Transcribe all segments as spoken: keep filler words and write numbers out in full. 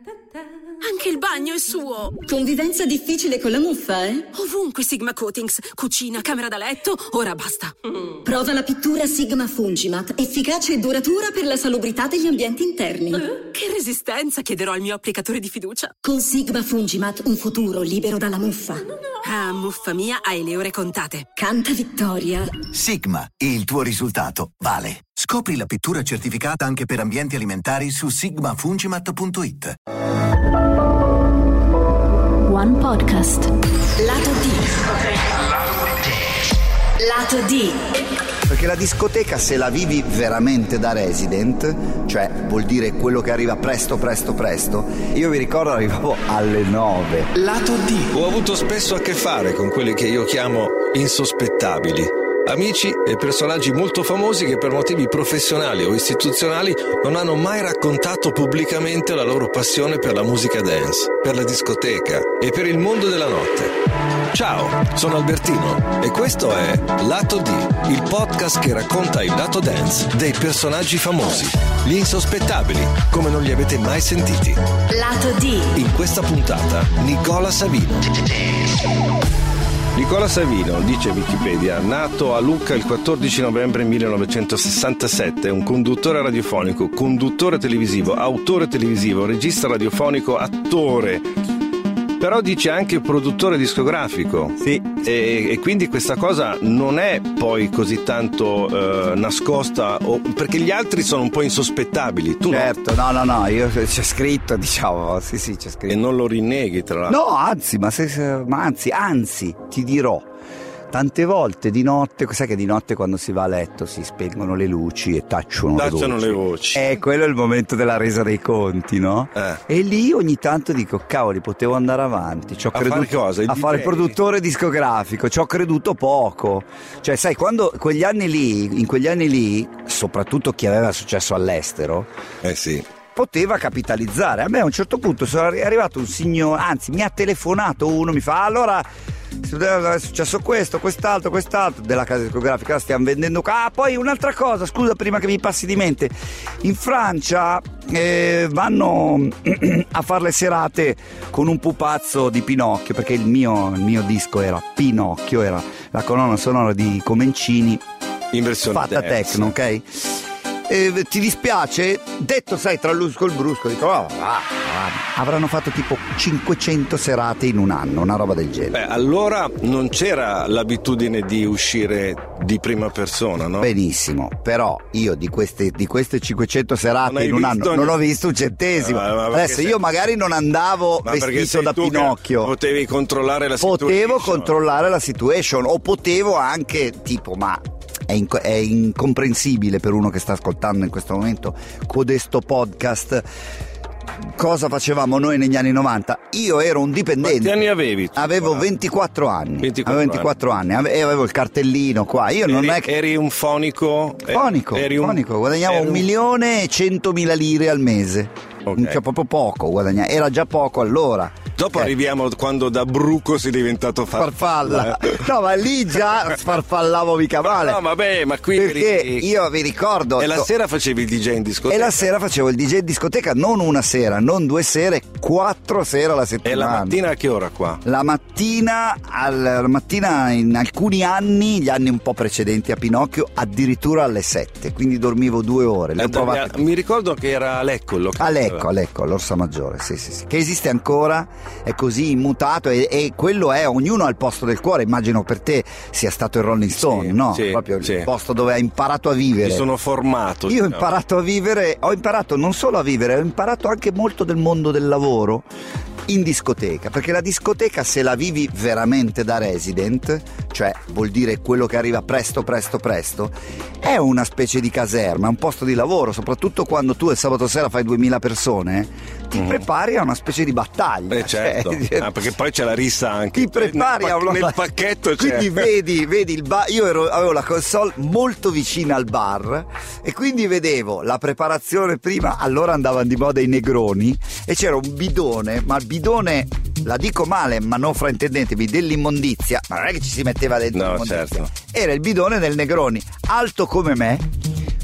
Anche il bagno è suo. Convivenza difficile con la muffa, eh? Ovunque Sigma Coatings. Cucina, camera da letto, ora basta. Mm. Prova la pittura Sigma Fungimat, efficace e duratura per la salubrità degli ambienti interni. Eh? Che resistenza, chiederò al mio applicatore di fiducia. Con Sigma Fungimat un futuro libero dalla muffa. No, no. Ah, muffa mia, hai le ore contate. Canta vittoria. Sigma, il tuo risultato vale. Scopri la pittura certificata anche per ambienti alimentari su sigma fungimat punto it. One Podcast. Lato D. Lato D. Perché la discoteca, se la vivi veramente da resident, cioè vuol dire quello che arriva presto presto presto, io vi ricordo arrivavo alle nove. Lato D. Ho avuto spesso a che fare con quelli che io chiamo insospettabili. Amici e personaggi molto famosi che per motivi professionali o istituzionali non hanno mai raccontato pubblicamente la loro passione per la musica dance, per la discoteca e per il mondo della notte. Ciao, sono Albertino e questo è Lato D, il podcast che racconta il lato dance dei personaggi famosi, gli insospettabili, come non li avete mai sentiti. Lato D. In questa puntata, Nicola Savino. Nicola Savino, dice Wikipedia, nato a Lucca il quattordici novembre millenovecentosessantasette, è un conduttore radiofonico, conduttore televisivo, autore televisivo, regista radiofonico, attore. Però dice anche produttore discografico. Sì. E, e quindi questa cosa non è poi così tanto eh, nascosta, o, perché gli altri sono un po' insospettabili. Tu certo, no, no, no, io c'è scritto, diciamo, sì, sì, c'è scritto. E non lo rinneghi, tra l'altro. No, anzi, ma, se, ma anzi, anzi, ti dirò. Tante volte di notte, sai che di notte quando si va a letto si spengono le luci e tacciono, tacciono le, le voci. E quello è il momento della resa dei conti, no? Eh. E lì ogni tanto dico, cavoli, potevo andare avanti. Ci ho a creduto, fare cosa? Il a D J? fare il produttore discografico, ci ho creduto poco. Cioè, sai, quando quegli anni lì, in quegli anni lì, soprattutto chi aveva successo all'estero, eh sì, poteva capitalizzare. A me a un certo punto sono arrivato un signore, anzi mi ha telefonato uno, mi fa allora è successo questo, quest'altro, quest'altro della casa discografica, la stiamo vendendo. Ah, poi un'altra cosa, scusa, prima che mi passi di mente, in Francia eh, vanno a fare le serate con un pupazzo di Pinocchio, perché il mio, il mio disco era Pinocchio, era la colonna sonora di Comencini in versione fatta dance. techno, ok? Eh, ti dispiace? Detto, sai, tra l'usco e il brusco, dico, oh, ah, ah. avranno fatto tipo cinquecento serate in un anno, una roba del genere. Beh, allora non c'era l'abitudine di uscire di prima persona, no? Benissimo, però io di queste, di queste cinquecento serate in un anno non ho visto un centesimo. Ma, ma Adesso sei... io magari non andavo ma vestito da Pinocchio. Potevi controllare la situation. Potevo controllare la situation, o potevo anche tipo, ma È, inc- è incomprensibile per uno che sta ascoltando in questo momento codesto podcast. Cosa facevamo noi negli anni novanta? Io ero un dipendente. Quanti anni avevi? Tu? Avevo ventiquattro anni. ventiquattro avevo ventiquattro anni. anni e avevo il cartellino qua. Io non eri, è che... eri un fonico? Fonico, eri un... fonico. Guadagnavo un milione e centomila lire al mese. Okay. Cioè proprio poco guadagnare. Era già poco allora. Dopo eh. arriviamo quando da bruco sei diventato farfalla. farfalla. No, ma lì già sfarfallavo mica male. No, vabbè, ma qui perché eri... io vi ricordo. E la sera facevi il D J in discoteca? E la sera facevo il D J in discoteca, non una sera, non due sere, quattro sere alla settimana. E la mattina a che ora qua? La mattina, al, la mattina in alcuni anni, gli anni un po' precedenti a Pinocchio, addirittura alle sette, quindi dormivo due ore. Le ho provate... Mi ricordo che era a Lecco il locale. A Lecco, a Lecco, all'Orsa Maggiore, sì, sì, sì. Che esiste ancora, è così immutato e, e quello è, ognuno ha il posto del cuore. Immagino per te sia stato il Rolling Stone, sì, no? Sì, proprio sì. Il posto dove hai imparato a vivere. Mi sono formato. Io ho diciamo. imparato a vivere, ho imparato non solo a vivere, ho imparato anche molto del mondo del lavoro in discoteca, perché la discoteca, se la vivi veramente da resident, cioè vuol dire quello che arriva presto presto presto, è una specie di caserma, un posto di lavoro, soprattutto quando tu il sabato sera fai duemila persone, ti mm. prepari a una specie di battaglia. Beh, certo. Cioè, ah, perché poi c'è la rissa anche. Ti prepari nel, a una... nel pacchetto c'è. Quindi vedi, vedi il bar, io ero, avevo la console molto vicina al bar e quindi vedevo la preparazione prima, allora andavano di moda i negroni e c'era un bidone, ma il bidone, la dico male ma non fraintendetevi, dell'immondizia, ma non è che ci si metteva dentro no, l'immondizia, certo. Era il bidone del Negroni, alto come me,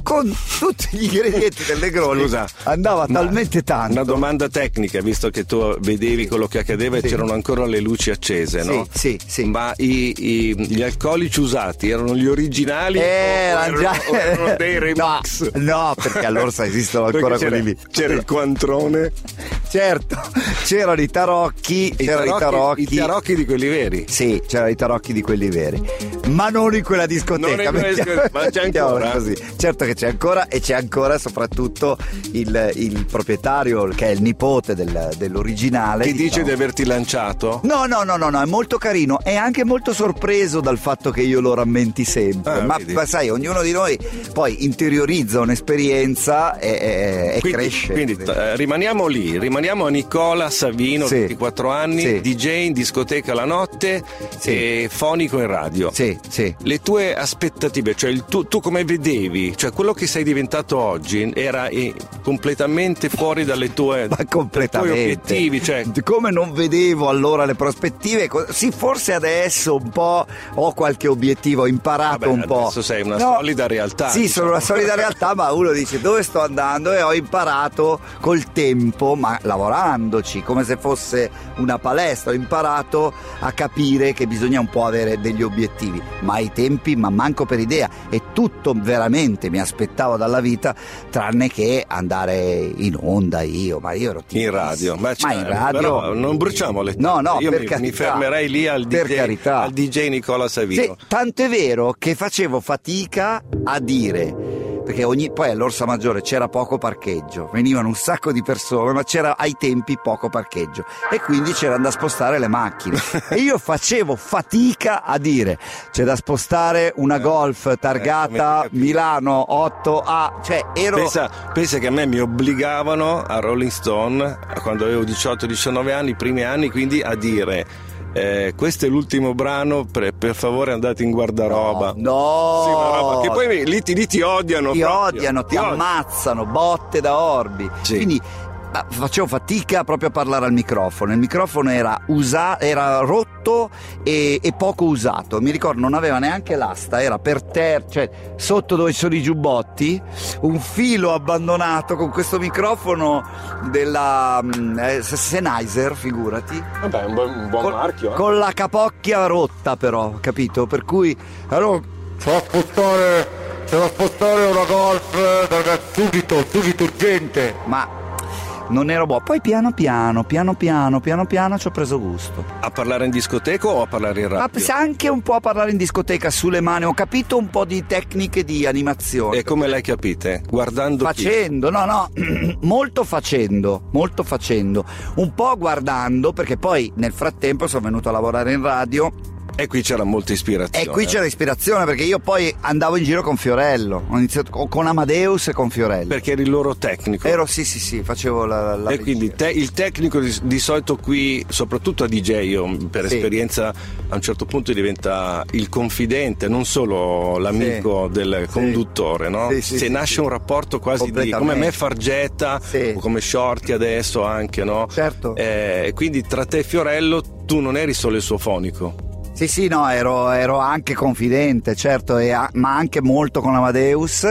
con tutti gli ingredienti del Negroni. Scusa, andava ma talmente tanto. Una domanda tecnica, visto che tu vedevi quello che accadeva sì. e c'erano ancora le luci accese, no? Sì, sì, sì. Ma i, i, gli alcolici usati erano gli originali eh, o erano, erano, già... o erano dei remix? No, no, perché all'Orsa esistono ancora c'era, quelli lì. C'era il Coantrone. Certo, c'erano i tarocchi, I c'erano tarocchi, i tarocchi. I tarocchi di quelli veri. Sì, c'erano i tarocchi di quelli veri. Ma non in quella discoteca. Non in quella, ma c'è ancora. Così. Certo che c'è ancora, e c'è ancora soprattutto il, il proprietario, che è il nipote del, dell'originale. Ti diciamo. dice di averti lanciato? No, no, no, no, no, è molto carino. È anche molto sorpreso dal fatto che io lo rammenti sempre. Ah, ma, ma sai, ognuno di noi poi interiorizza un'esperienza e, e, e quindi, cresce. Quindi eh, rimaniamo lì, rimaniamo a Nicola Savino, sì. ventiquattro anni, sì. D J in discoteca la notte sì. e fonico in radio. Sì, sì. Le tue aspettative, cioè il tu, tu come vedevi, cioè quello che sei diventato oggi era eh, completamente fuori dalle tue, ma completamente. dai tuoi obiettivi, cioè come non vedevo allora le prospettive, sì, forse adesso un po' ho qualche obiettivo, ho imparato vabbè, un po'. Adesso sei una no, solida realtà. Sì, diciamo. sono una solida realtà, ma uno dice dove sto andando, e ho imparato col tempo, ma lavorandoci come se fosse una palestra, ho imparato a capire che bisogna un po' avere degli obiettivi, ma ai tempi ma manco per idea, e tutto veramente mi aspettavo dalla vita tranne che andare in onda io, ma io ero in radio, ma, ma in radio però non bruciamo le no no io per mi, carità, mi fermerei lì al per D J, carità. al D J Nicola Savino. Sì, tanto è vero che facevo fatica a dire, perché ogni, poi all'Orsa Maggiore c'era poco parcheggio, venivano un sacco di persone, ma c'era ai tempi poco parcheggio e quindi c'era da spostare le macchine e io facevo fatica a dire c'è da spostare una Golf targata eh, Milano otto A, cioè ero pensa, pensa che a me mi obbligavano a Rolling Stone quando avevo diciotto diciannove anni, i primi anni, quindi a dire Eh, questo è l'ultimo brano, per, per favore andate in guardaroba. No, sì, una roba che poi lì ti, lì ti odiano ti proprio. odiano, ti, ti ammazzano, botte da orbi. Sì. Quindi facevo fatica proprio a parlare al microfono, il microfono era, usa- era rotto e-, e poco usato, mi ricordo non aveva neanche l'asta, era per terra, cioè sotto dove sono i giubbotti, un filo abbandonato con questo microfono della eh, Sennheiser, figurati. Vabbè, un buon, un buon con, marchio eh. con la capocchia rotta però, capito? Per cui allora c'è da spostare, c'è da spostare una Golf subito, subito urgente, ma non ero buono. Poi piano piano, piano piano, piano piano ci ho preso gusto. A parlare in discoteca o a parlare in radio? Ma anche un po' a parlare in discoteca, sulle mani. Ho capito un po' di tecniche di animazione. E come l'hai capite? Guardando Facendo, chi? no no, molto facendo, molto facendo. Un po' guardando, perché poi nel frattempo sono venuto a lavorare in radio. E qui c'era molta ispirazione. E qui c'era ispirazione, perché io poi andavo in giro con Fiorello. Ho iniziato con Amadeus e con Fiorello. Perché eri il loro tecnico. Ero, sì, sì, sì, facevo la, la E quindi te, il tecnico di, di solito qui, soprattutto a D J, io per sì. esperienza a un certo punto diventa il confidente, non solo l'amico sì. del conduttore, no? Sì, sì, Se sì, nasce sì. un rapporto quasi di come me Fargetta, sì. o come Shorty adesso anche, no? Certo. E eh, quindi tra te e Fiorello tu non eri solo il suo fonico. Sì, sì, no, ero, ero anche confidente, certo, e a, ma anche molto con Amadeus,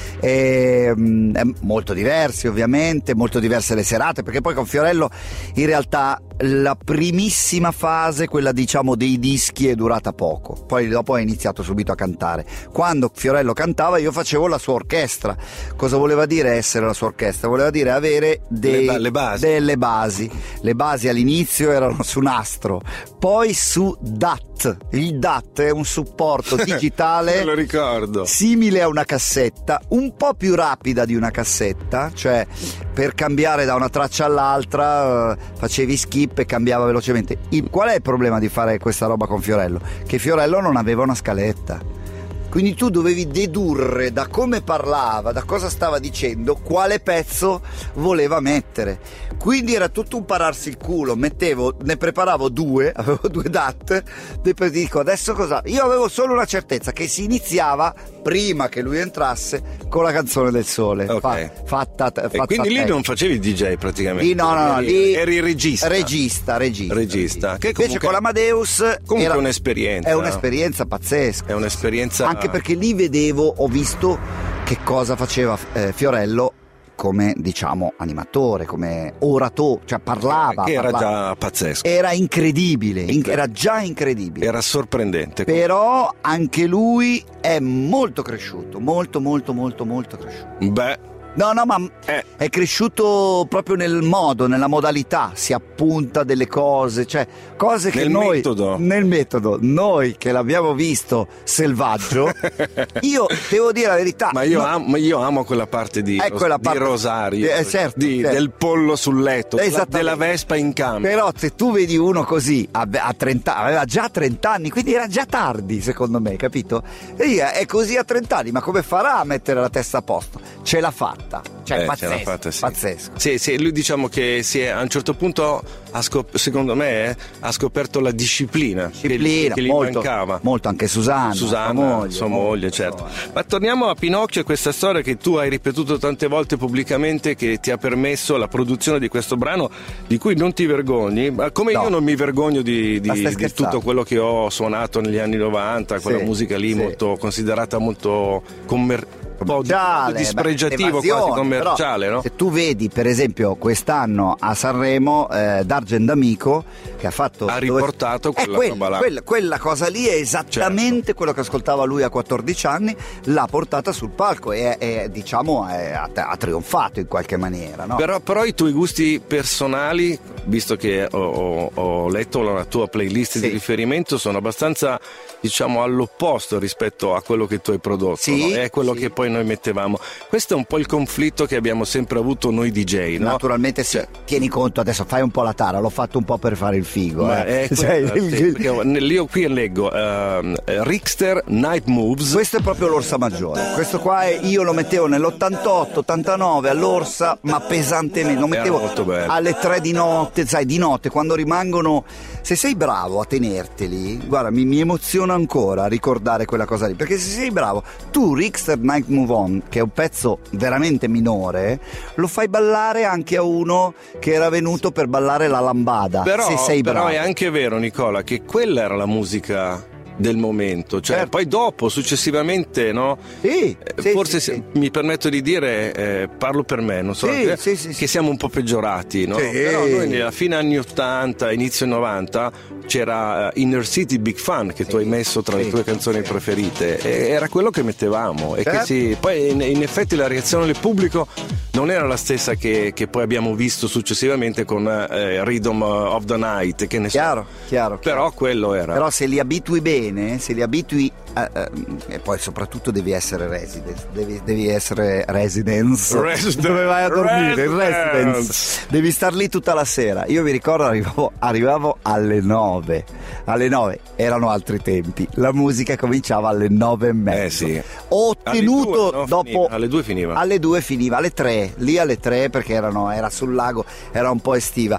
e, mh, molto diversi ovviamente, molto diverse le serate, perché poi con Fiorello in realtà la primissima fase, quella diciamo dei dischi, è durata poco, poi dopo ho iniziato subito a cantare. Quando Fiorello cantava io facevo la sua orchestra. Cosa voleva dire essere la sua orchestra? Voleva dire avere dei, le, le basi. delle basi. Le basi all'inizio erano su nastro, poi su D A T. Il D A T è un supporto digitale lo ricordo. simile a una cassetta, un po' più rapida di una cassetta, cioè per cambiare da una traccia all'altra uh, facevi skip e cambiava velocemente. Il, qual è il problema di fare questa roba con Fiorello? Che Fiorello non aveva una scaletta. Quindi tu dovevi dedurre da come parlava, da cosa stava dicendo, quale pezzo voleva mettere. Quindi era tutto un pararsi il culo. Mettevo, ne preparavo due, avevo due D A T, e poi dico adesso cosa? Io avevo solo una certezza, che si iniziava prima che lui entrasse con la canzone del sole. Okay. Fa, fatta, fatta E quindi lì tecnica. non facevi il D J praticamente. Lì no, no, no, eri, lì eri regista. Regista, regista. Regista. Che Invece comunque, con l'Amadeus comunque era, è un'esperienza. è un'esperienza pazzesca. È un'esperienza. Anche perché lì vedevo, ho visto che cosa faceva eh, Fiorello come, diciamo, animatore, come oratore, cioè parlava. Che era parlava. già pazzesco. Era incredibile, in- era già incredibile. Era sorprendente. Però anche lui è molto cresciuto, molto molto molto molto cresciuto. Beh, No, no, ma Eh. è cresciuto proprio nel modo, nella modalità, si appunta delle cose, cioè cose che Nel noi metodo. nel metodo, noi che l'abbiamo visto selvaggio, io devo dire la verità, ma io, no- amo, io amo quella parte di, È quella di parte- Rosario, Eh, certo, di- certo. del pollo sul letto, della, Esattamente. della Vespa in cambio. Però se tu vedi uno così a, a trenta, aveva già trenta anni, quindi era già tardi secondo me, capito? E io, è così a trenta anni, ma come farà a mettere la testa a posto? Ce l'ha fatta, cioè Eh, ce pazzesco, l'ha fatta, sì. pazzesco. Sì, sì, lui diciamo che si è, a un certo punto, ha scop- secondo me, eh, ha scoperto la disciplina, che- Disciplina, che, gli molto, mancava. molto anche Susanna, Susanna, sua moglie, sua molto, moglie, certo. insomma. Ma torniamo a Pinocchio e questa storia che tu hai ripetuto tante volte pubblicamente, che ti ha permesso la produzione di questo brano di cui non ti vergogni, ma come No. io non mi vergogno di, di- Ma stai di scherzando? tutto quello che ho suonato negli anni novanta, quella Sì, musica lì sì. molto considerata molto commerciale. Un po' di- Commerciale, un po' dispregiativo, beh, evasione, quasi commerciale, però, no? Se tu vedi per esempio quest'anno a Sanremo eh, D'Argent D'Amico che ha fatto Ha riportato dove... quella Eh, quella, roba là. quella, quella cosa lì è esattamente quello che ascoltava lui a quattordici anni, l'ha portata sul palco e, e diciamo è- ha, ha trionfato in qualche maniera, no? Però, però i tuoi gusti personali, visto che ho, ho- ho letto la tua playlist Sì. di riferimento, sono abbastanza, diciamo, all'opposto rispetto a quello che tu hai prodotto. Sì, no? È quello sì. che poi noi mettevamo. Questo è un po' il conflitto che abbiamo sempre avuto noi D J, no? Naturalmente sì, Cioè, tieni conto adesso, fai un po' la tara, l'ho fatto un po' per fare il figo. ma eh. è Cioè, quello, il- sì, perché io qui leggo ehm, Richter Night Moves. Questo è proprio l'Orsa Maggiore. Questo qua è, io lo mettevo nell'ottantotto ottantanove all'Orsa, ma pesantemente. Lo Era mettevo molto bello. alle tre di notte, sai, di notte, quando rimangono. Se sei bravo a tenerteli, guarda, mi, mi emoziona ancora ricordare quella cosa lì. Perché se sei bravo, tu Richter Night Move On, che è un pezzo veramente minore, lo fai ballare anche a uno che era venuto per ballare la lambada. Però, se sei però bravo. è anche vero, Nicola, che quella era la musica del momento, cioè Certo. poi dopo, successivamente, no? Sì, Eh, sì, forse sì, se- sì. mi permetto di dire, eh, parlo per me, non so, Sì, che, sì, sì, che sì. siamo un po' peggiorati, no? Sì. Però noi nella fine anni ottanta, inizio novanta c'era eh, Inner City Big Fun che tu hai messo tra le sì, tue canzoni sì. preferite, e era quello che mettevamo e che Certo. si, poi in, in effetti la reazione del pubblico non era la stessa che, che poi abbiamo visto successivamente con eh, Rhythm of the Night, che ne so. Chiaro, chiaro, chiaro. Però quello era. Però se li abitui bene, se li abitui a- a- e poi soprattutto devi essere residence, devi, devi essere residence, Resident- dove vai a dormire, il residence. residence, devi star lì tutta la sera. Io mi ricordo arrivavo, arrivavo alle nove, alle nove erano altri tempi, la musica cominciava alle nove e mezza. Eh sì. Ho Alle ottenuto due, no? dopo Finiva. Alle due finiva. alle due finiva, alle tre, lì alle tre perché erano, era sul lago, era un po' estiva.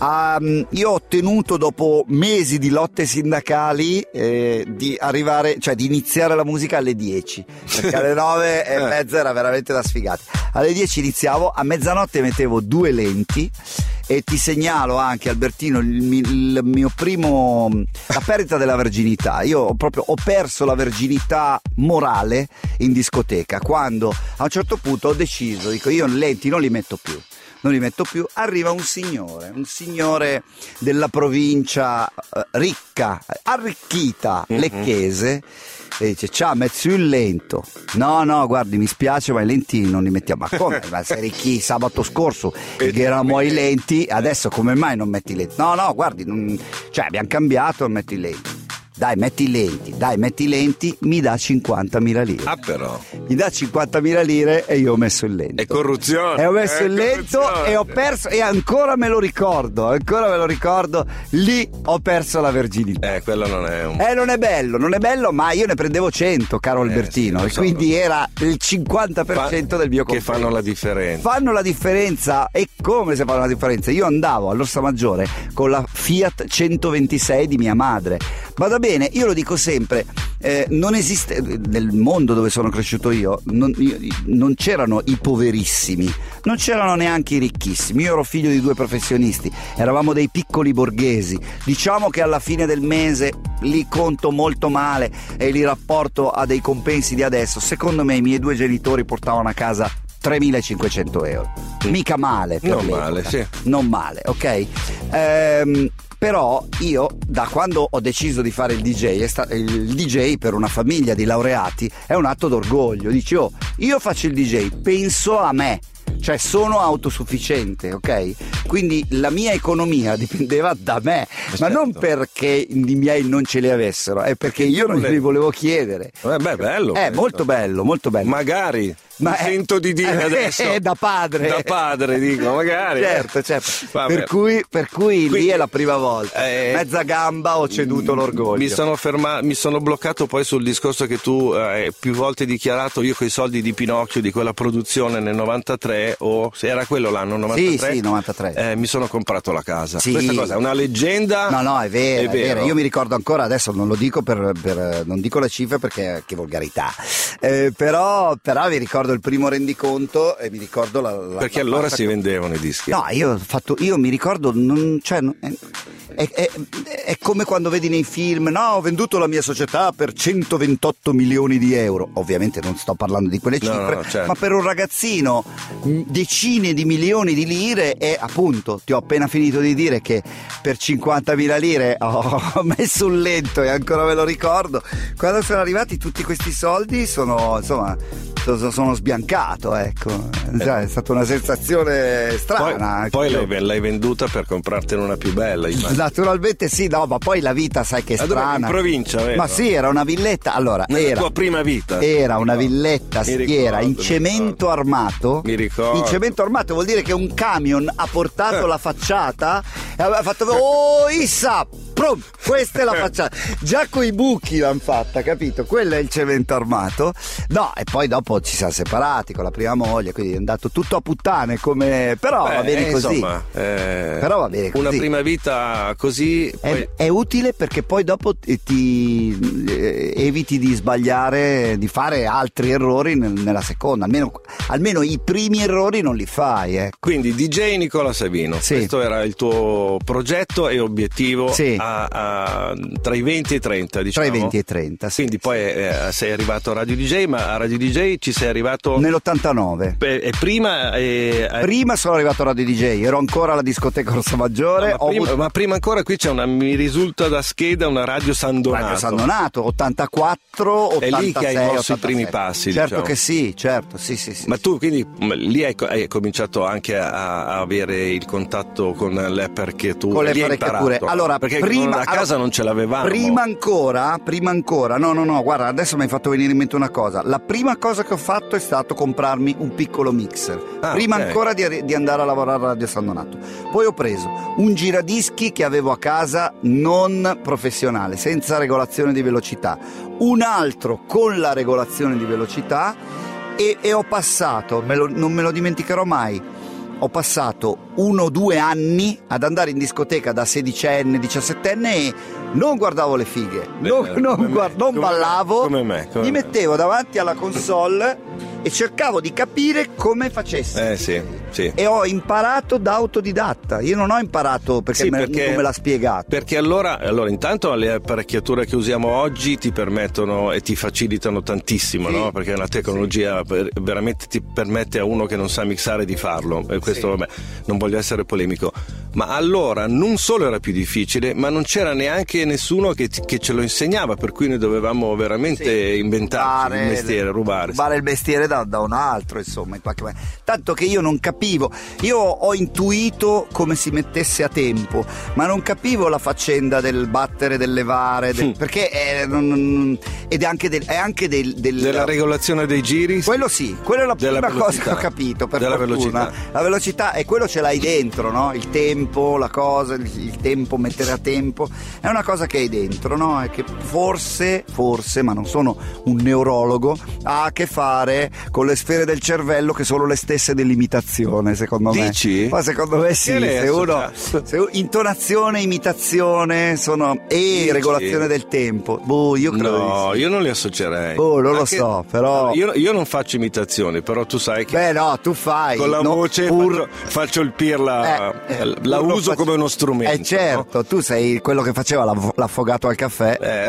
Um, io ho ottenuto dopo mesi di lotte sindacali eh, di arrivare, cioè di iniziare la musica alle dieci, perché alle nove e mezza era veramente da sfigati. Alle dieci iniziavo, a mezzanotte mettevo due lenti. E ti segnalo anche, Albertino, il, mi- il mio primo, la perdita della verginità. Io ho proprio ho perso la verginità morale in discoteca quando a un certo punto ho deciso, dico io lenti non li metto più. Non li metto più, arriva un signore, un signore della provincia eh, ricca, arricchita, lecchese, e dice ciao, metti il lento. No, no, guardi, mi spiace, ma i lenti non li mettiamo. Ma come? Ma sei ricchi sabato scorso che eravamo ai lenti, adesso come mai non metti i lenti? No, no, guardi, non... cioè abbiamo cambiato, metti i lenti. Dai, metti i lenti, dai, metti i lenti, mi dà cinquantamila lire. Ah, però. Mi dà cinquantamila lire e io ho messo il lento. È corruzione. E ho messo È il lento corruzione. e ho perso, e ancora me lo ricordo, ancora me lo ricordo, lì ho perso la verginità. Eh, quello non è un. Eh, non è bello, non è bello, ma io ne prendevo cento, caro Albertino, sì, lo e so, quindi lo so. era il cinquanta per cento Fa- del mio Che compenso. fanno la differenza. Fanno la differenza, e come se fanno la differenza? Io andavo all'Orsa Maggiore con la Fiat centoventisei di mia madre. Vada bene, io lo dico sempre, eh, non esiste nel mondo dove sono cresciuto io non, io, non c'erano i poverissimi, non c'erano neanche i ricchissimi. Io ero figlio di due professionisti, eravamo dei piccoli borghesi. Diciamo che alla fine del mese li conto molto male e li rapporto a dei compensi di adesso. Secondo me i miei due genitori portavano a casa tremilacinquecento euro, mica male per non l'epoca. male, sì. Non male, ok? Ehm, però io da quando ho deciso di fare il D J, è sta- il D J per una famiglia di laureati è un atto d'orgoglio. Dici, oh, io faccio il D J, penso a me, cioè sono autosufficiente, ok? Quindi la mia economia dipendeva da me, certo. Ma non perché i miei non ce li avessero, è perché io non li volevo chiedere. Eh beh, bello. È molto bello, molto bello. Magari. Ma mi sento di dire adesso è da padre da padre dico magari certo certo Vabbè. per cui, per cui Quindi, lì è la prima volta eh, mezza gamba ho ceduto l'orgoglio. Mi sono fermato, mi sono bloccato poi sul discorso che tu hai eh, più volte dichiarato. Io coi soldi di Pinocchio, di quella produzione nel novantatré, o se era quello l'anno novantatré, sì sì novantatré, eh, mi sono comprato la casa. Sì. Questa cosa è una leggenda. No no è vero, è è vero. vero. Io mi ricordo ancora, adesso non lo dico per, per non dico le cifre perché che volgarità, eh, però però mi ricordo il primo rendiconto e mi ricordo la, la perché la allora si che... vendevano i dischi. No, io ho fatto, io mi ricordo, non, cioè, è, è, è come quando vedi nei film, no, ho venduto la mia società per centoventotto milioni di euro. Ovviamente non sto parlando di quelle cifre, no, no, certo. Ma per un ragazzino decine di milioni di lire. E appunto ti ho appena finito di dire che per cinquantamila lire ho messo un lento e ancora me lo ricordo. Quando sono arrivati tutti questi soldi sono, insomma, sono sbiancato, ecco, cioè, è stata una sensazione strana. Poi, poi l'hai, l'hai venduta per comprartene una più bella, immagino. Naturalmente sì, no, ma poi la vita sai che è strana. In provincia, vero? Ma sì, era una villetta, allora, nella era, tua prima vita. Era una villetta mi schiera ricordo, in cemento armato. Mi ricordo. In cemento armato vuol dire che un camion ha portato la facciata e aveva fatto oh Issa, prum, questa è la facciata. Già coi buchi l'hanno fatta, capito? Quello è il cemento armato. No, e poi dopo ci siamo separati con la prima moglie, quindi è andato tutto a puttane come... però Beh, va bene così. Insomma, eh, però va bene così. Una prima vita così è, poi... è utile perché poi dopo ti, ti eh, eviti di sbagliare, di fare altri errori nel, nella seconda, almeno, almeno i primi errori non li fai, eh. Quindi D J Nicola Savino, sì. Questo era il tuo progetto e obiettivo, sì. a, a, tra i venti e i trenta, diciamo. Tra i venti e i trenta, sì. Quindi poi eh, sei arrivato a Radio D J, ma a Radio D J ci sei arrivato nell'ottantanove. E, e prima e, prima sono arrivato a Radio D J, ero ancora alla discoteca Orsa Maggiore. No, ma, prima, avuto... ma prima ancora qui c'è una, mi risulta da scheda, una Radio San Donato. Radio San Donato, ottantaquattro, ottantasei. È lì che hai mosso ottantasei. I primi passi. Certo diciamo. Che sì, certo, sì, sì, sì. Ma tu quindi lì hai, hai cominciato anche a, a avere il contatto con le apparecchiature. Con le lì apparecchiature. Allora, perché prima, a casa allora, non ce l'avevamo. Prima ancora, prima ancora, no, no, no, guarda, adesso mi hai fatto venire in mente una cosa. La prima cosa che ho fatto è stato comprarmi un piccolo mixer. Ah, prima okay. ancora di, di andare a lavorare a Radio San Donato. Poi ho preso un giradischi che avevo a casa non professionale, senza regolazione di velocità, un altro con la regolazione di velocità e, e ho passato, me lo, non me lo dimenticherò mai, ho passato uno o due anni ad andare in discoteca da sedicenne, diciassettenne e non guardavo le fighe, Beh, non, non, guard- non come ballavo, me, come me, come mi me. mettevo davanti alla console e cercavo di capire come facessi. Eh sì, sì. E ho imparato da autodidatta. Io non ho imparato perché, Sì, me, perché- non me l'ha spiegato. Perché allora, allora intanto le apparecchiature che usiamo oggi ti permettono e ti facilitano tantissimo, Sì. no? Perché è una tecnologia per- veramente ti permette a uno che non sa mixare di farlo. E questo, Sì. vabbè, non voglio essere polemico. Ma allora non solo era più difficile, ma non c'era neanche nessuno che, ti- che ce lo insegnava, per cui noi dovevamo veramente Sì. inventarci Rubare- il mestiere, rubare. rubare il mestiere da, da un altro, insomma, in qualche maniera. Tanto che io non capivo, io ho intuito come si mettesse a tempo, ma non capivo la faccenda del battere, del levare, del, Mm. perché è, non- non- ed è anche del, è anche del, del Della regolazione dei giri. quello sì, quella è la Della prima cosa velocità. che ho capito, per Della fortuna. velocità. La velocità, e quello ce l'hai dentro, no? Il tempo, la cosa, il, il tempo, mettere a tempo, è una cosa che hai dentro, no? E che forse, forse, ma non sono un neurologo, ha a che fare con le sfere del cervello che sono le stesse dell'imitazione. imitazione, secondo me. Dici? Ma secondo me sì, se uno, se uno intonazione, imitazione sono e Dici? regolazione del tempo. Boh, io credo No, sì. io non li associerei. Boh, non Anche, lo so, però io, io non faccio imitazioni, però tu sai che Beh, no, tu fai con la no, voce pur... faccio, faccio il pirla, eh, eh, la pur uso faccio... come uno strumento. Eh certo, no? tu sei quello che faceva l'aff- l'affogato al caffè. Eh.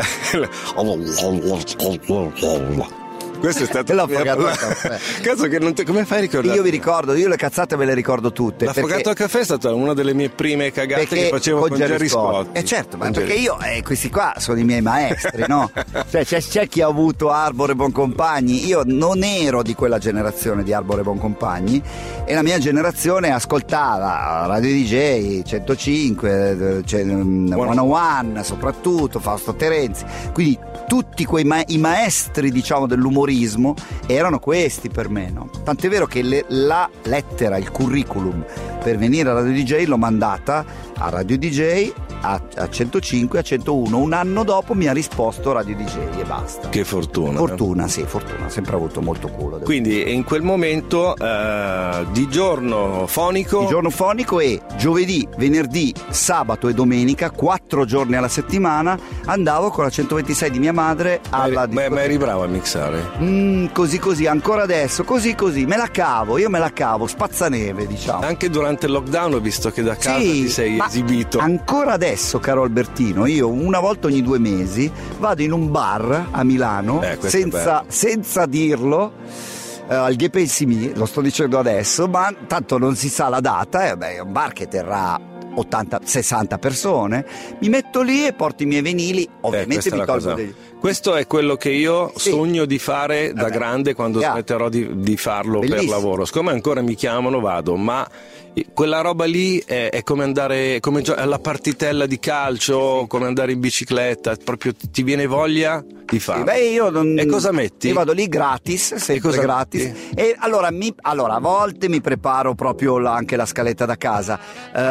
Questo è stato l'affogato al caffè. Cazzo, che non te... come fai a ricordare? Io vi ricordo, io le cazzate me le ricordo tutte. L'affogato perché... al caffè è stata una delle mie prime cagate perché che facevo con, con Gerry Scott. Eh certo, ma con perché Gerry. io, eh, questi qua sono i miei maestri, no? Cioè c'è, c'è chi ha avuto Arbor e Boncompagni, io non ero di quella generazione di Arbor e Boncompagni e la mia generazione ascoltava Radio D J, centocinque, centouno soprattutto, Fausto Terenzi, quindi tutti quei ma- i maestri, diciamo, dell'umorismo erano questi per me, no? Tant'è vero che le, la lettera, il curriculum per venire a Radio D J l'ho mandata a Radio D J, a, a centocinque, a centouno. Un anno dopo mi ha risposto Radio D J e basta. Che fortuna. Fortuna, eh? Sì, fortuna. Ho sempre avuto molto culo. Quindi dire. In quel momento eh, di giorno fonico. Di giorno fonico e giovedì, venerdì, sabato e domenica, quattro giorni alla settimana, andavo con la centoventisei di mia madre alla ma, ma eri bravo a mixare? Mm, così così, ancora adesso, così così, me la cavo, io me la cavo, spazzaneve, diciamo. Anche durante il lockdown ho visto che da casa sì, ti sei esibito. Ancora adesso, caro Albertino, io una volta ogni due mesi vado in un bar a Milano, eh, senza, senza dirlo, uh, al Ghe Pensimi, lo sto dicendo adesso, ma tanto non si sa la data, eh, beh, è un bar che terrà ottanta sessanta persone, mi metto lì e porto i miei vinili, ovviamente eh, mi tolgo degli... Questo è quello che io sì. sogno di fare da Vabbè. grande quando yeah. smetterò di, di farlo Bellissimo. per lavoro. Siccome ancora mi chiamano vado, ma quella roba lì è, è come andare come gio- alla partitella di calcio, come andare in bicicletta, proprio ti viene voglia di farlo. Sì, beh, io non... E cosa metti? Io vado lì gratis, sempre e gratis. Metti? E allora, mi... allora a volte mi preparo proprio la, anche la scaletta da casa.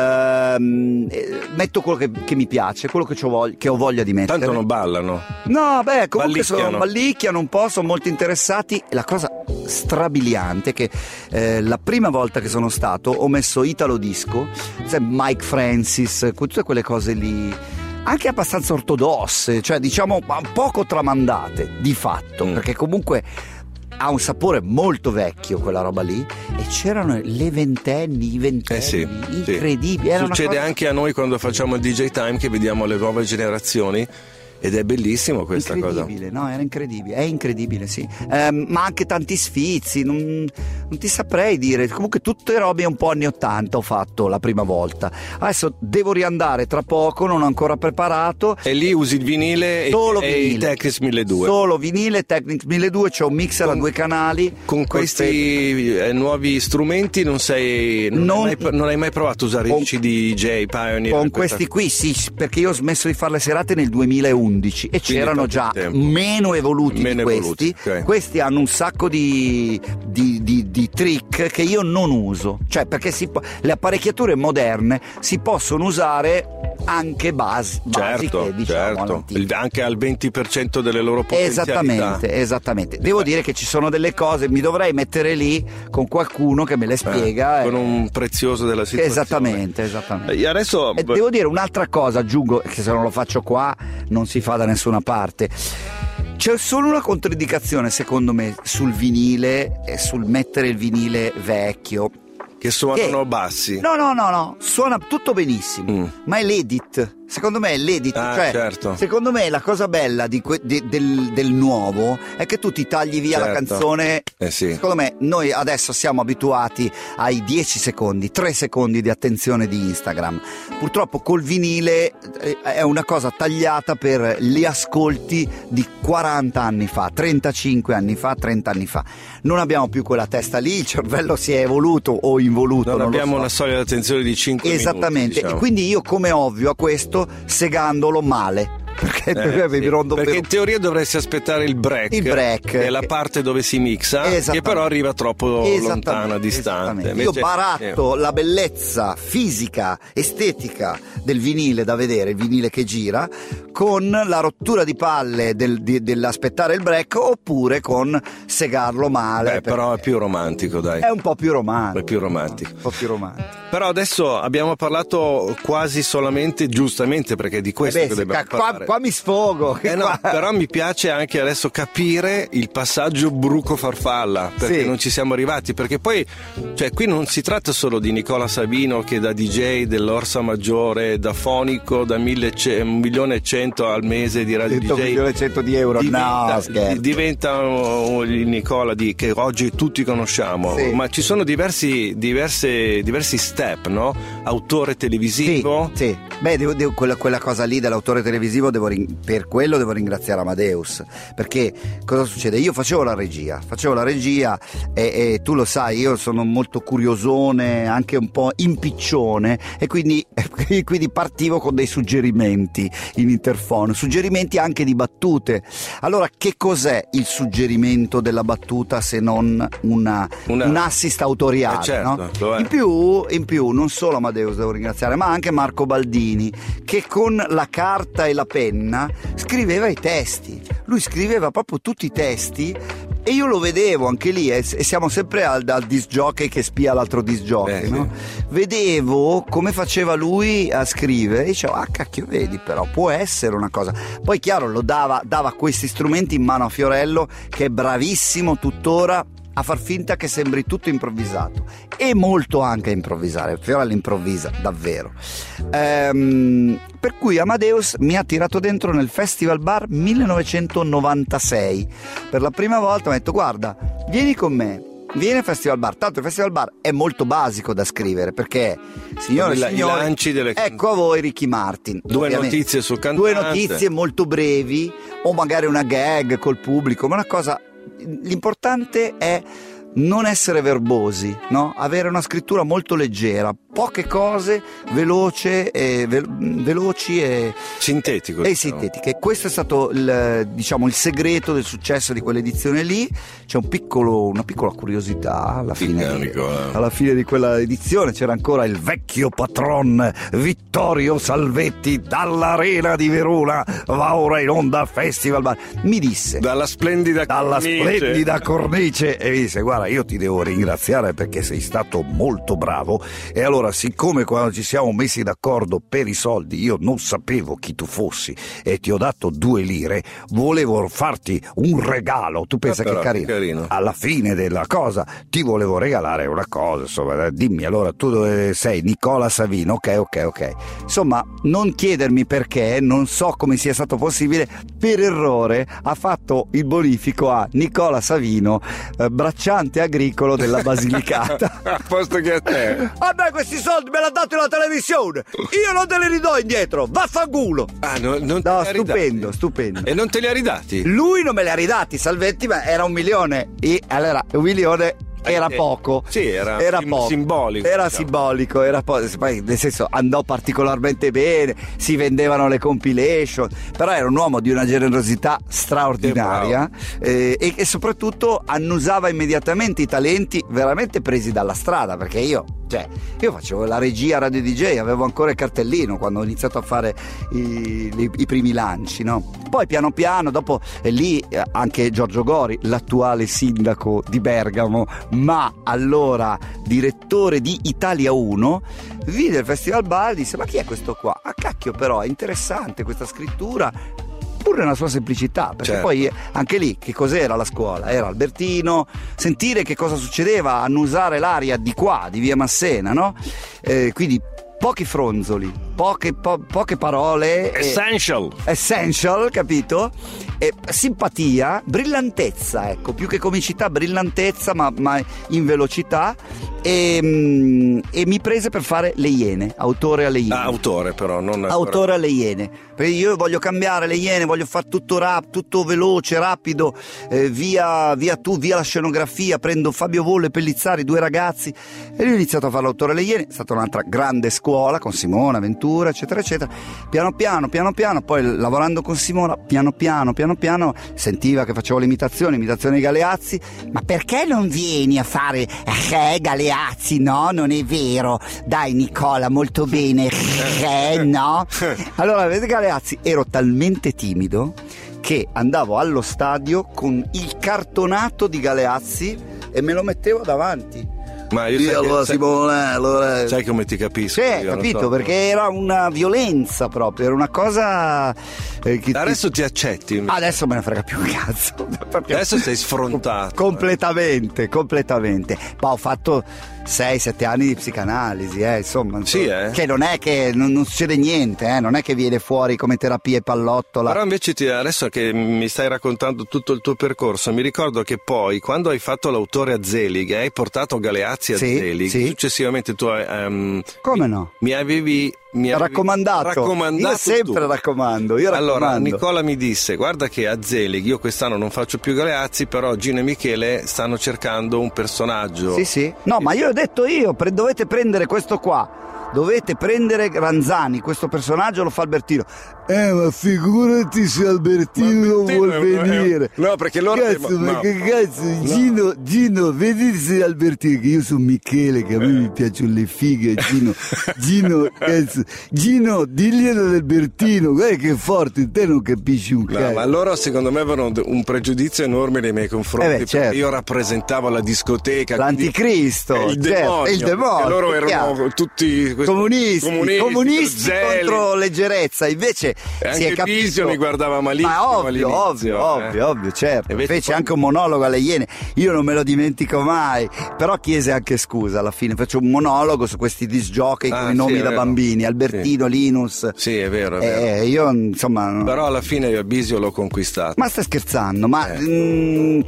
Ehm, metto quello che, che mi piace, quello che, c'ho voglia, che ho voglia di mettere. Tanto non ballano. No, beh, comunque ballicchiano. sono, ballicchiano un po', sono molto interessati. La cosa strabiliante è che eh, la prima volta che sono stato ho messo Italo Disco, cioè Mike Francis, tutte quelle cose lì, anche abbastanza ortodosse, cioè diciamo poco tramandate di fatto, mm. perché comunque ha un sapore molto vecchio quella roba lì, e c'erano le ventenni, i ventenni, eh sì, incredibili. Sì. Succede cosa... anche a noi quando facciamo il D J Time, che vediamo le nuove generazioni. Ed è bellissimo questa incredibile, cosa. No, era incredibile, è incredibile, sì. Eh, ma anche tanti sfizi, non, non ti saprei dire. Comunque tutte robe un po' anni ottanta ho fatto la prima volta. Adesso devo riandare tra poco, non ho ancora preparato. E lì usi il vinile Solo e, vinile. e i Technics milleduecento. Solo vinile, Technics milleduecento, c'è un mixer con, a due canali. Con questi eh, nuovi strumenti non sei non, non, hai mai, non hai mai provato a usare con, i C D J Pioneer? Con questi qui sì, perché io ho smesso di fare le serate nel duemilaundici e quindi c'erano già tempo. meno evoluti meno di questi. Evoluti, okay. Questi hanno un sacco di, di, di, di trick che io non uso, cioè perché si po- le apparecchiature moderne si possono usare anche basi, certo, basiche, diciamo, certo. Anche al venti per cento delle loro potenzialità. Esattamente, esattamente. Devo dire che ci sono delle cose, mi dovrei mettere lì con qualcuno che me le spiega. Eh, con e... un prezioso della situazione. Esattamente, esattamente. E adesso... E devo dire un'altra cosa, aggiungo, che se non lo faccio qua non si fa da nessuna parte. C'è solo una controindicazione secondo me sul vinile e sul mettere il vinile vecchio. Che suonano che, bassi. No, no, no, no, suona tutto benissimo, mm. ma è l'edit. Secondo me è l'edit, ah, cioè, certo. secondo me la cosa bella di que- de- del, del nuovo è che tu ti tagli via certo. la canzone. Eh sì. Secondo me noi adesso siamo abituati ai dieci secondi, tre secondi di attenzione di Instagram. Purtroppo col vinile è una cosa tagliata per gli ascolti di quaranta anni fa, trentacinque anni fa, trenta anni fa. Non abbiamo più quella testa lì, il cervello si è evoluto o involuto. Non, non abbiamo lo so. una soglia di attenzione di cinque Esattamente. minuti, diciamo. E quindi io come ovvio a questo segandolo male, perché Eh, avevi sì. rondo Perché per- in teoria dovresti aspettare il break, Il break, che è la che- parte dove si mixa, che Esattamente. però arriva troppo Esattamente, lontana, distante. esattamente. Invece- Io baratto la bellezza fisica, estetica del vinile da vedere, il vinile che gira, con la rottura di palle del- di- dell'aspettare il break, oppure con segarlo male. Beh, però è perché più romantico, dai. è un po' più romantico. È più romantico. Un po' più romantico. Però adesso abbiamo parlato quasi solamente, giustamente, perché è di questo Eh beh, che sì, dobbiamo qua, parlare. qua mi sfogo. che Eh no, qua- però mi piace anche adesso capire il passaggio Bruco Farfalla, perché Sì. non ci siamo arrivati, perché poi, cioè, qui non si tratta solo di Nicola Savino che da D J dell'Orsa Maggiore, da fonico, da mille ce- un milione e cento al mese di radio cento D J, milioni e cento di euro, diventa, no, scherzo. diventa uh, il Nicola di, che oggi tutti conosciamo, Sì. ma ci sono diversi, diverse, diversi step, no? Autore televisivo. Sì, sì. Beh, devo- devo- quella, quella cosa lì dell'autore televisivo, devo rin- per quello devo ringraziare Amadeus, perché cosa succede? Io facevo la regia, facevo la regia e, e tu lo sai, io sono molto curiosone, anche un po' impiccione, e quindi, quindi partivo con dei suggerimenti in interfono, suggerimenti anche di battute. Allora, che cos'è il suggerimento della battuta se non una, Una- un assist autoriale? Eh, certo, no? lo è. In più, in più, non solo Amadeus devo ringraziare, ma anche Marco Baldini, che con la carta e la penna scriveva i testi. Lui scriveva proprio tutti i testi e io lo vedevo anche lì, e e siamo sempre al, al disc jockey che spia l'altro disc jockey, Eh, no? Vedevo come faceva lui a scrivere e dicevo, ah cacchio, vedi, però può essere una cosa. Poi chiaro, lo dava, dava questi strumenti in mano a Fiorello, che è bravissimo tuttora a far finta che sembri tutto improvvisato, e molto anche a improvvisare. Fiorello improvvisa davvero. Ehm, per cui Amadeus mi ha tirato dentro nel Festival Bar millenovecentonovantasei. Per la prima volta mi ha detto, guarda, vieni con me, vieni al Festival Bar. Tanto il Festival Bar è molto basico da scrivere, perché, signore e I la- i signori, lanci delle- ecco a voi Ricky Martin. Due Ovviamente. notizie sul cantante. Due notizie molto brevi, o magari una gag col pubblico, ma una cosa, l'importante è non essere verbosi, no? Avere una scrittura molto leggera, poche cose, veloce e ve- veloci e Sintetico. e diciamo. sintetiche. Questo è stato il, diciamo, il segreto del successo di quell'edizione lì. C'è un piccolo, una piccola curiosità alla fine, Figa, di, Nicola. alla fine di quella edizione c'era ancora il vecchio patron Vittorio Salvetti dall'Arena di Verona, va ora in onda al Festival Bar. Mi disse, Dalla splendida dalla cornice. splendida cornice, e mi disse, guarda, io ti devo ringraziare perché sei stato molto bravo, e allora, siccome quando ci siamo messi d'accordo per i soldi io non sapevo chi tu fossi e ti ho dato due lire, volevo farti un regalo. Tu pensa Ah, però, che carino. che carino. Alla fine della cosa ti volevo regalare una cosa, insomma, dimmi allora tu dove sei, Nicola Savino. Ok, ok, ok. Insomma, non chiedermi perché, non so come sia stato possibile, per errore ha fatto il bonifico a Nicola Savino, eh, bracciante agricolo della Basilicata. A posto che a te. A me questi soldi me l'ha dato la televisione, io non te li ridò indietro, vaffanculo. Ah, no, non te No, li ha ridati? stupendo, stupendo. E non te li ha ridati? Lui non me li ha ridati, Salvetti, ma era un milione. E allora, un milione era Eh, poco. sì, era sim- poco. simbolico, Era diciamo. simbolico, era po- poi, nel senso, andò particolarmente bene, si vendevano le compilation, però era un uomo di una generosità straordinaria, eh, e, e soprattutto annusava immediatamente i talenti veramente presi dalla strada, perché io, cioè, io facevo la regia radio D J, avevo ancora il cartellino quando ho iniziato a fare i, i- i primi lanci, no? Poi piano piano, dopo eh, lì eh, anche Giorgio Gori, l'attuale sindaco di Bergamo, ma allora direttore di Italia uno, vide il Festival Bar e disse, ma chi è questo qua? Ah cacchio, però è interessante questa scrittura, pur nella sua semplicità, perché Certo. poi anche lì che cos'era la scuola? Era Albertino, sentire che cosa succedeva, annusare l'aria di qua, di via Massena, no? Eh, quindi pochi fronzoli, poche, po- poche parole, eh, Essential. essential, capito? E simpatia, brillantezza, ecco, più che comicità, brillantezza, ma, ma in velocità. E, mm, e mi prese per fare Le Iene, autore alle Iene. Ah, autore però, non Autore alle Iene, perché io voglio cambiare le Iene, voglio fare tutto rap, tutto veloce, rapido, eh, via, via tu, via la scenografia, prendo Fabio Vollo e Pellizzari, due ragazzi, e lui ho iniziato a fare l'autore alle Iene. È stata un'altra grande scuola con Simona Ventura cultura, eccetera eccetera. Piano piano piano piano poi lavorando con Simona, piano piano piano piano sentiva che facevo le imitazioni imitazioni di Galeazzi. Ma perché non vieni a fare eh, Galeazzi? No, non è vero, dai Nicola, molto bene, eh, no. Allora vedi Galeazzi, ero talmente timido che andavo allo stadio con il cartonato di Galeazzi e me lo mettevo davanti. Ma io Sì, sai allora che, sai, Simone, allora... sai come ti capisco? Sì, io, capito, so. perché era una violenza proprio, era una cosa eh, che Adesso ti accetti. Adesso me ne frega più un cazzo. Adesso sei sfrontato. Completamente, completamente. Ma ho fatto sei sette anni di psicanalisi, eh, insomma. Sì, eh? Che non è che non, non succede niente, eh, non è che viene fuori come terapia e pallottola. Però invece ti, adesso che mi stai raccontando tutto il tuo percorso, mi ricordo che poi quando hai fatto l'autore a Zelig, hai portato Galeazzi a Sì, Zelig, sì. successivamente tu um, Come mi, no? mi avevi mi avevi raccomandato. raccomandato Io sempre tu. raccomando, io Allora raccomando. Nicola mi disse: guarda che a Zelig io quest'anno non faccio più Galeazzi, però Gino e Michele stanno cercando un personaggio. Sì, sì. No, ma io ho detto io, pre- dovete prendere questo qua. Dovete prendere Ranzani, questo personaggio lo fa Albertino. Eh, ma figurati se Albertino, Ma vuol Albertino è- venire. no, perché loro- Cazzo, ma no. che cazzo, Gino, Gino, vedi se Albertino, che io sono Michele, che a me mi piacciono le fighe, Gino, Gino, cazzo, Gino, diglielo ad Albertino, guarda che forte, te non capisci un No, cazzo. ma loro secondo me avevano un pregiudizio enorme nei miei confronti, Eh beh, perché certo. io rappresentavo la discoteca, quindi- L'anticristo, eh, il certo, demonio, il demonio, perché loro è erano chiaro. tutti questi- Comunisti, comunisti, comunisti, Zelig. contro leggerezza, invece E si è anche capito. Bisio mi guardava malissimo Ma ovvio, all'inizio, ovvio, eh. ovvio, ovvio, certo. Invece Fece poi- anche un monologo alle Iene, io non me lo dimentico mai, però chiese anche scusa alla fine, fece un monologo su questi disjockey Ah, con i sì, nomi è da vero. bambini, Albertino, Linus. Sì, è vero, è vero. Eh, io insomma no. Però alla fine io a Bisio l'ho conquistato. Ma stai scherzando, ma Eh. mm,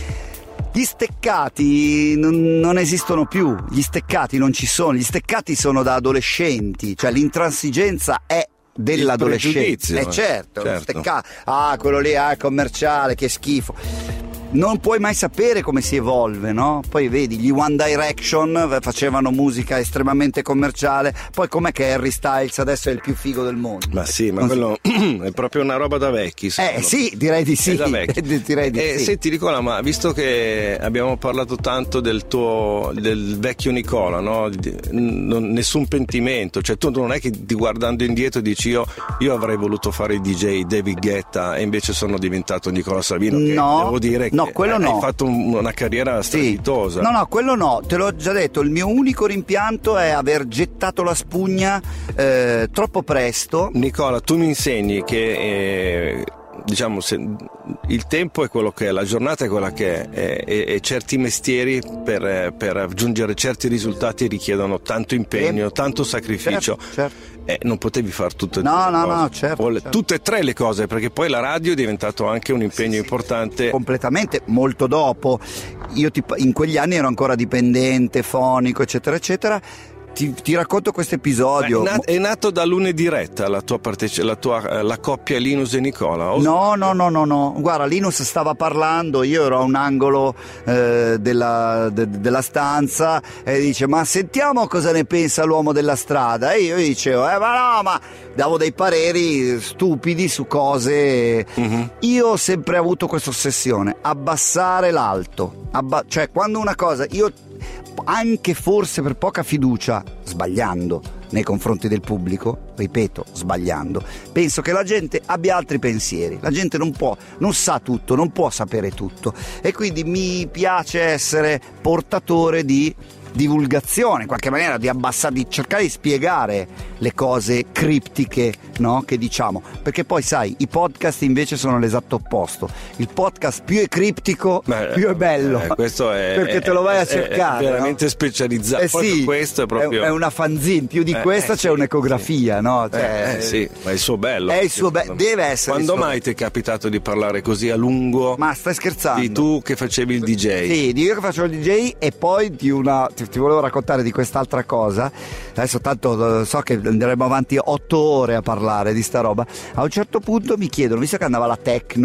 gli steccati non, non esistono più, gli steccati non ci sono, gli steccati sono da adolescenti, cioè l'intransigenza è dell'adolescenza. pregiudizio, Eh certo, certo. lo stecca- ah, quello lì ah, è commerciale, che schifo. Non puoi mai sapere come si evolve, no? Poi vedi, gli One Direction facevano musica estremamente commerciale, poi com'è che Harry Styles adesso è il più figo del mondo? Ma sì, ma Non quello è proprio una roba da vecchi. Eh secondo me. sì, direi di sì. È da vecchi. direi di Eh, sì. Senti Nicola, ma visto che abbiamo parlato tanto del tuo del vecchio Nicola, no? Di- non- nessun pentimento, cioè tu non è che ti guardando indietro dici io, io avrei voluto fare il D J David Guetta e invece sono diventato Nicola Savino, che No, devo dire che no, quello hai no. fatto un- una carriera Sì. strepitosa. No, no, quello no, te l'ho già detto, il mio unico rimpianto è aver gettato la spugna eh, troppo presto. Nicola, tu mi insegni che eh, diciamo se, il tempo è quello che è, la giornata è quella che è e, e certi mestieri per, per raggiungere certi risultati richiedono tanto impegno, Sì. tanto sacrificio. Certo, certo. E non potevi fare tutte e No, tre le no, cose. no, certo, O le- certo. tutte e tre le cose, perché poi la radio è diventato anche un impegno Sì, sì. importante. Completamente, molto dopo. Io ti- in quegli anni ero ancora dipendente, fonico, eccetera, eccetera. Ti, ti racconto questo Ma episodio. È, nat- è nato da Lunediretta la tua, parteci- la, tua eh, la coppia Linus e Nicola? O- No, no, no, no, no. Guarda, Linus stava parlando, io ero a un angolo eh, della, de- della stanza e dice: ma sentiamo cosa ne pensa l'uomo della strada. E io gli dicevo: eh, ma no, ma davo dei pareri stupidi su cose. Mhm. Io ho sempre avuto questa ossessione, abbassare l'alto. Abba- cioè, quando una cosa, io anche forse per poca fiducia, sbagliando nei confronti del pubblico, ripeto, sbagliando, penso che la gente abbia altri pensieri, la gente non può, non sa tutto, non può sapere tutto e quindi mi piace essere portatore di divulgazione, in qualche maniera di abbassare, di cercare di spiegare le cose criptiche, no? Che diciamo, perché poi sai, i podcast invece sono l'esatto opposto, il podcast più è criptico Beh, più è bello, eh, questo è, perché te lo vai è- a cercare, è veramente no? specializzato. Eh Poi sì, questo è proprio è una fanzine, più di Eh, questa eh, c'è sì, un'ecografia, no? Cioè, Eh, eh, sì, ma è il suo bello. È il suo be- secondo me. deve essere Quando il suo mai ti è capitato di parlare così a lungo Ma stai scherzando? di tu che facevi il D J? Sì, di io che facevo il D J e poi di una ti, ti volevo raccontare di quest'altra cosa. Adesso tanto eh, so che andremo avanti otto ore a parlare di sta roba. A un certo punto mi chiedono, visto che andava la techno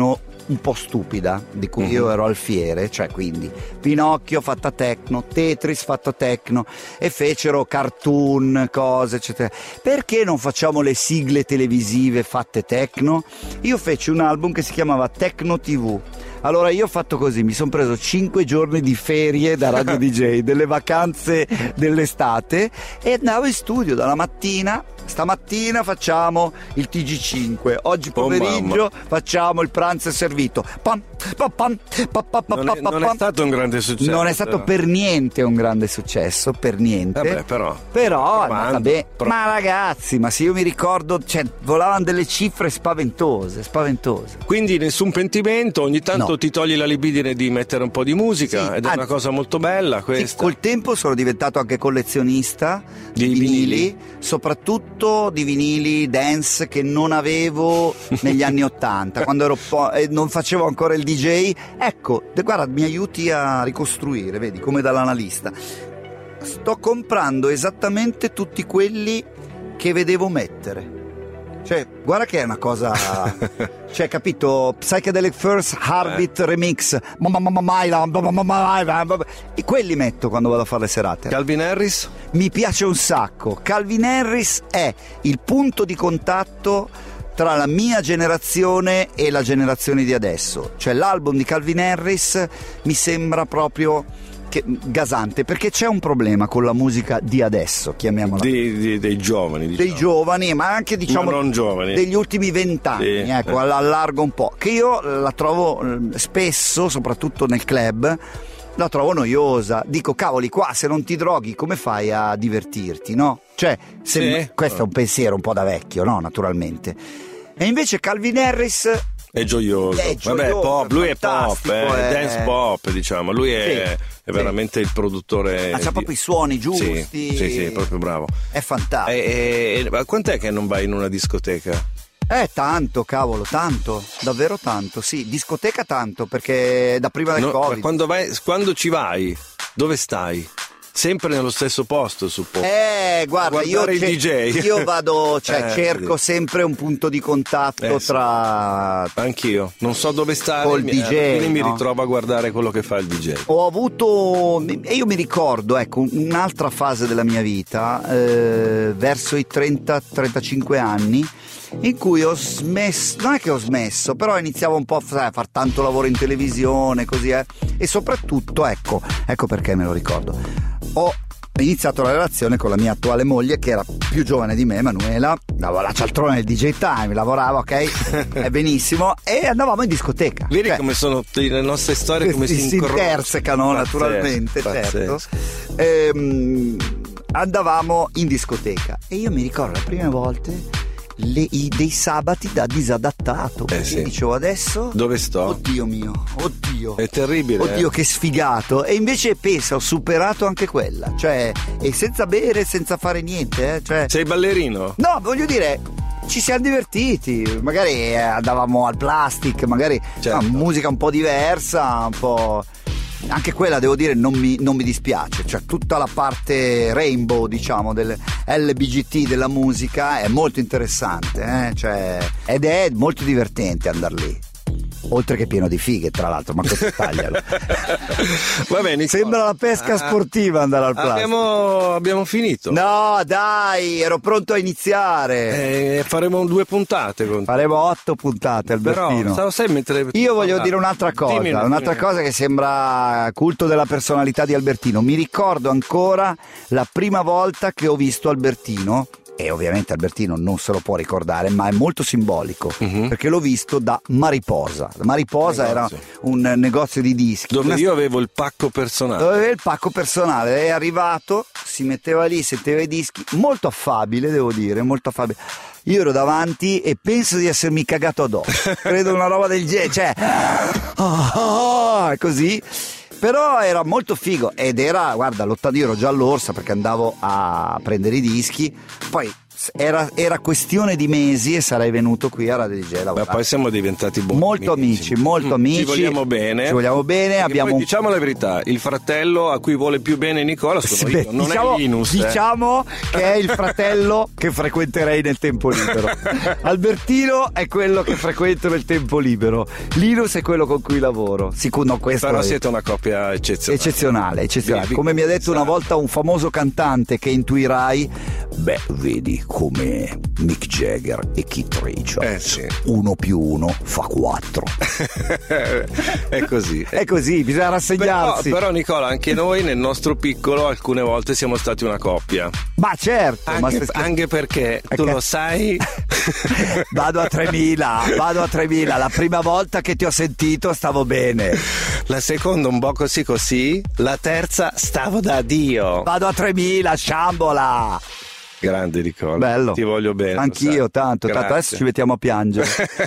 un po' stupida, di cui Mm-hmm. io ero alfiere, cioè quindi Pinocchio fatta techno, Tetris fatto techno, e fecero cartoon, cose eccetera. Perché non facciamo le sigle televisive fatte techno? Io feci un album che si chiamava Techno tivù. Allora io ho fatto così, mi sono preso cinque giorni di ferie da radio D J, delle vacanze dell'estate, e andavo in studio dalla mattina. Stamattina facciamo il T G cinque, oggi pomeriggio oh, facciamo il pranzo è servito. Pam, pam, pam, pam, pam, Non è, pam, non è stato un grande successo. Non è stato però. per niente un grande successo, per niente. Vabbè, però. Però, Provando, vabbè, pro- ma ragazzi, ma se io mi ricordo, cioè, volavano delle cifre spaventose, spaventose. Quindi nessun pentimento, ogni tanto No. ti togli la libidine di mettere un po' di musica, Sì, ed è anzi- una cosa molto bella Sì, questa. col tempo sono diventato anche collezionista di Di vinili, vinili. soprattutto di vinili dance che non avevo negli anni ottanta, quando ero po- e non facevo ancora il D J. Ecco, de- guarda, mi aiuti a ricostruire, vedi, come dall'analista. Sto comprando esattamente tutti quelli che vedevo mettere. Cioè, guarda che è una cosa. Cioè, capito? Psychedelic First Heartbeat Remix. E quelli metto quando vado a fare le serate. Calvin Harris? Mi piace un sacco. Calvin Harris è il punto di contatto tra la mia generazione e la generazione di adesso. Cioè, l'album di Calvin Harris mi sembra proprio che, gasante, perché c'è un problema con la musica di adesso, chiamiamola Di, di- dei giovani, diciamo. dei giovani, ma anche diciamo Ma non giovani. degli ultimi vent'anni, Sì. ecco, allargo un po', che io la trovo eh, spesso, soprattutto nel club, la trovo noiosa. Dico, cavoli, qua se non ti droghi come fai a divertirti, no? Cioè, se- Sì. questo è un pensiero un po' da vecchio, no? Naturalmente. E invece Calvin Harris È gioioso. È Vabbè, gioioso, pop, lui è pop, fantastico, eh, è- dance pop, diciamo. Lui è, Sì, è sì. veramente il produttore. ha di- proprio i suoni giusti. Sì, sì, sì, proprio bravo. È fantastico. E, e- ma quant'è che non vai in una discoteca? Eh, tanto, cavolo, tanto, davvero tanto, sì, discoteca tanto, perché da prima del No, ma Covid. quando, vai, quando ci vai, dove stai? Sempre nello stesso posto, suppongo. Eh, guarda, io, Guardare il ce- D J. io vado, cioè, Eh, cerco sì. sempre un punto di contatto Eh, sì. tra. Anch'io, non so dove stare, Col mi- D J, quindi mi no? ritrovo a guardare quello che fa il D J. Ho avuto, e io mi ricordo, ecco, un'altra fase della mia vita, eh, verso i trenta trentacinque anni, in cui ho smesso, non è che ho smesso, però iniziavo un po' a sai, a far tanto lavoro in televisione, così, eh, e soprattutto, ecco, ecco perché me lo ricordo, ho iniziato la relazione con la mia attuale moglie, che era più giovane di me, Emanuela, lavorava a cialtrone nel D J Time, lavorava, ok, è benissimo, e andavamo in discoteca. Vedi Cioè, come sono le nostre storie, come si, si incrociano. intersecano Pazzesco, naturalmente, certo. pazzesco. Ehm, andavamo in discoteca e io mi ricordo le prime volte le- i- dei sabati da disadattato, Eh, perché sì. dicevo adesso Dove sto? oddio mio, oddio, È terribile. oddio eh. che sfigato, e invece pensa, ho superato anche quella, cioè, e senza bere, senza fare niente, eh, cioè, Sei ballerino? no, voglio dire, ci siamo divertiti, magari eh, andavamo al plastic, magari Certo. no, musica un po' diversa, un po'. Anche quella, devo dire, non mi, non mi dispiace, cioè tutta la parte rainbow, diciamo, del L B G T della musica è molto interessante, eh? Cioè, ed è molto divertente andare lì. Oltre che pieno di fighe, tra l'altro, ma questo taglialo. Va bene, Sembra la pesca sportiva andare al plastic. Abbiamo, abbiamo finito. No, dai, ero pronto a iniziare. Eh, faremo due puntate con te. Faremo otto puntate, Albertino. Però, sa- sai, mentre... Io voglio dire un'altra cosa, Dimmi, un'altra dimmi. cosa che sembra culto della personalità di Albertino. Mi ricordo ancora la prima volta che ho visto Albertino, e ovviamente Albertino non se lo può ricordare, ma è molto simbolico, Mhm. perché l'ho visto da Mariposa. Mariposa Negozio. era un negozio di dischi. Dove Una- io avevo il pacco personale. dove aveva il pacco personale, è arrivato, si metteva lì, sentiva i dischi, molto affabile, devo dire, molto affabile. Io ero davanti e penso di essermi cagato addosso, credo una roba del genere, cioè, ah, ah, così. Però era molto figo ed era, guarda, l'ottanta, io ero già all'Orsa perché andavo a prendere i dischi, poi era, era questione di mesi e sarei venuto qui a Radio D J. Ma poi siamo diventati buoni molto amici, molto amici. Ci vogliamo bene. Ci vogliamo bene. Perché abbiamo... poi, diciamo la verità, il fratello a cui vuole più bene Nicola sono sì, io, non diciamo, è Linus. Diciamo eh. che è il fratello che frequenterei nel tempo libero. Albertino è quello che frequento nel tempo libero. Linus è quello con cui lavoro. Sicuro, questo Però è... siete una coppia eccezionale. Eccezionale, eccezionale. Come mi ha detto una volta un famoso cantante che intuirai, beh, vedi come Mick Jagger e Keith Richards. Eh sì. Uno più uno fa quattro. È così. È così, bisogna rassegnarsi. Però, però Nicola, anche noi nel nostro piccolo alcune volte siamo stati una coppia. Ma certo, anche, ma se... anche perché tu okay. lo sai. Vado a tremila, vado a tremila. La prima volta che ti ho sentito stavo bene. La seconda un po' così così. La terza stavo da Dio. Vado a tremila, sciambola. Grande Nicola. Bello. Ti voglio bene. Anch'io, tanto, tanto. Adesso ci mettiamo a piangere.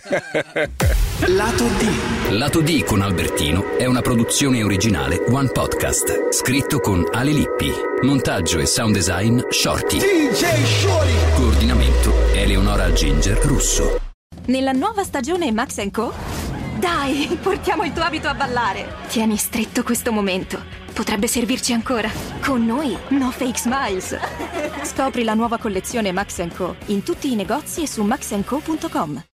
Lato D. Lato D con Albertino è una produzione originale One Podcast. Scritto con Ale Lippi. Montaggio e sound design Shorty. D J Shorty. Coordinamento Eleonora Ginger Russo. Nella nuova stagione Max and Co? Dai, portiamo il tuo abito a ballare. Tieni stretto questo momento. Potrebbe servirci ancora. Con noi, no fake smiles. Scopri la nuova collezione Max and Co in tutti i negozi e su max and co punto com.